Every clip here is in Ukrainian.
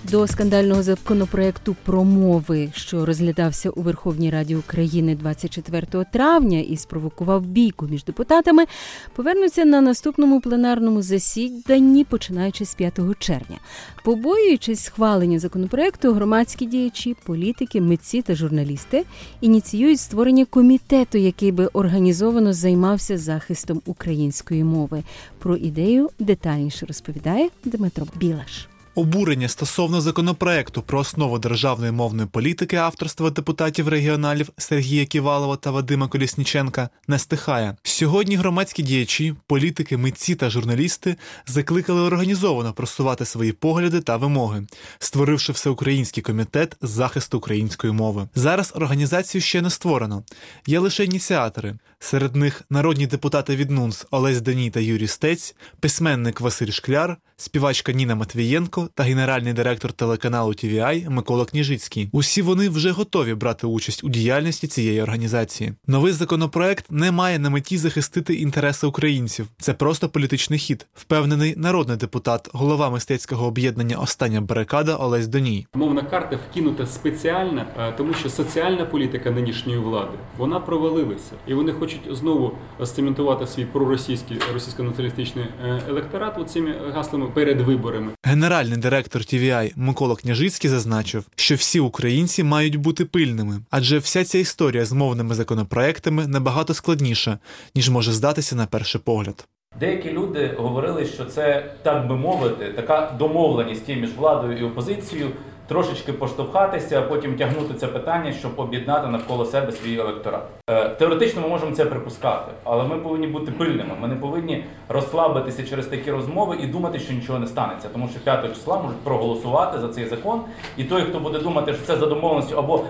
До скандального законопроекту про мови, що розглядався у Верховній Раді України 24 травня і спровокував бійку між депутатами, повернуться на наступному пленарному засіданні, починаючи з 5 червня. Побоюючись схвалення законопроекту, громадські діячі, політики, митці та журналісти ініціюють створення комітету, який би організовано займався захистом української мови. Про ідею детальніше розповідає Дмитро Білаш. Обурення стосовно законопроекту про основу державної мовної політики авторства депутатів-регіоналів Сергія Ківалова та Вадима Колєсніченка не стихає. Сьогодні громадські діячі, політики, митці та журналісти закликали організовано просувати свої погляди та вимоги, створивши всеукраїнський комітет з захисту української мови. Зараз організацію ще не створено. Є лише ініціатори. Серед них народні депутати від НУНС Олесь Даній та Юрій Стець, письменник Василь Шкляр, співачка Ніна Матвієнко та генеральний директор телеканалу TVI Микола Княжицький. Усі вони вже готові брати участь у діяльності цієї організації. Новий законопроект не має на меті захистити інтереси українців. Це просто політичний хід, впевнений народний депутат, голова мистецького об'єднання «Остання барикада» Олесь Даній. Мовна карта вкинута спеціально, тому що соціальна політика нинішньої влади, вона провалилася. І вони хочуть знову сцементувати свій проросійський, російсько-націоналістичний електорат цими гаслами перед виборами. Генеральний директор TVI Микола Княжицький зазначив, що всі українці мають бути пильними, адже вся ця історія з мовними законопроектами набагато складніша, ніж може здатися на перший погляд. Деякі люди говорили, що це, так би мовити, така домовленість між владою і опозицією, трошечки поштовхатися, а потім тягнути це питання, щоб об'єднати навколо себе свій електорат. Теоретично ми можемо це припускати, але ми повинні бути пильними. Ми не повинні розслабитися через такі розмови і думати, що нічого не станеться. Тому що 5 числа можуть проголосувати за цей закон, і той, хто буде думати, що це за домовленістю або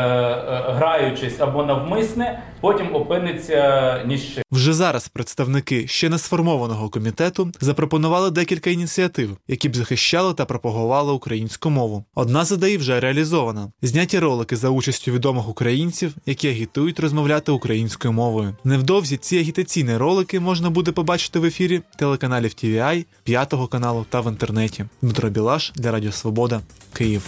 граючись, або навмисне, потім опиниться ні з чим. Вже зараз представники ще не сформованого комітету запропонували декілька ініціатив, які б захищали та пропагували українську мову. Одна з ідей вже реалізована. Зняті ролики за участю відомих українців, які агітують розмовляти українською мовою. Невдовзі ці агітаційні ролики можна буде побачити в ефірі телеканалів TVI, 5 каналу та в інтернеті. Дмитро Білаш для Радіо Свобода, Київ.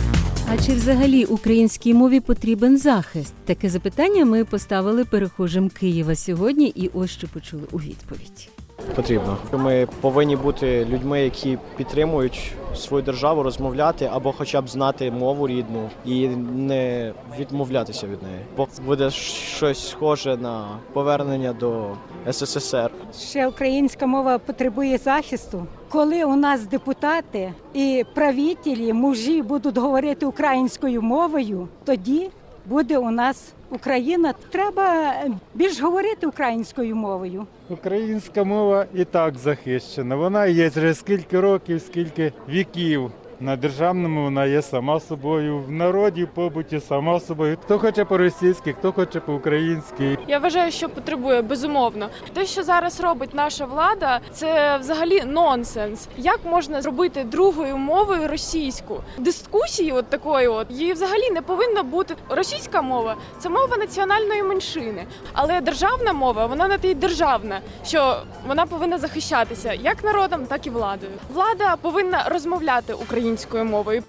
А чи взагалі українській мові потрібен захист? Таке запитання ми поставили перехожим Києва сьогодні і ось що почули у відповідь. Потрібно. Ми повинні бути людьми, які підтримують свою державу, розмовляти або хоча б знати мову рідну і не відмовлятися від неї. Бо буде щось схоже на повернення до СССР. Ще українська мова потребує захисту. Коли у нас депутати і правителі, мужі будуть говорити українською мовою, тоді буде у нас Україна. Треба більш говорити українською мовою. Українська мова і так захищена. Вона є через скільки років, скільки віків. На державному вона є сама собою, в народі, в побуті сама собою. Хто хоче по-російськи, хто хоче по-українськи. Я вважаю, що потребує, безумовно. Те, що зараз робить наша влада, це взагалі нонсенс. Як можна зробити другою мовою російську? Дискусії от такої її взагалі не повинно бути. Російська мова – це мова національної меншини. Але державна мова, вона не державна, що вона повинна захищатися як народом, так і владою. Влада повинна розмовляти українською мовою.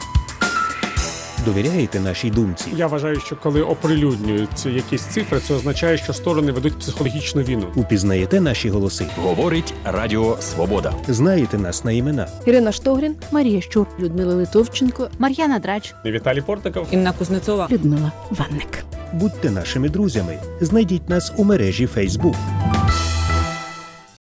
Довіряєте нашій думці? Я вважаю, що коли оприлюднюються якісь цифри, це означає, що сторони ведуть психологічну війну. Упізнаєте наші голоси? Говорить Радіо Свобода. Знаєте нас на імена? Ірина Штогрін, Марія Щур, Людмила Литовченко, Мар'яна Драч, Віталій Портников, Інна Кузнецова, Людмила Ванник. Будьте нашими друзями. Знайдіть нас у мережі Facebook.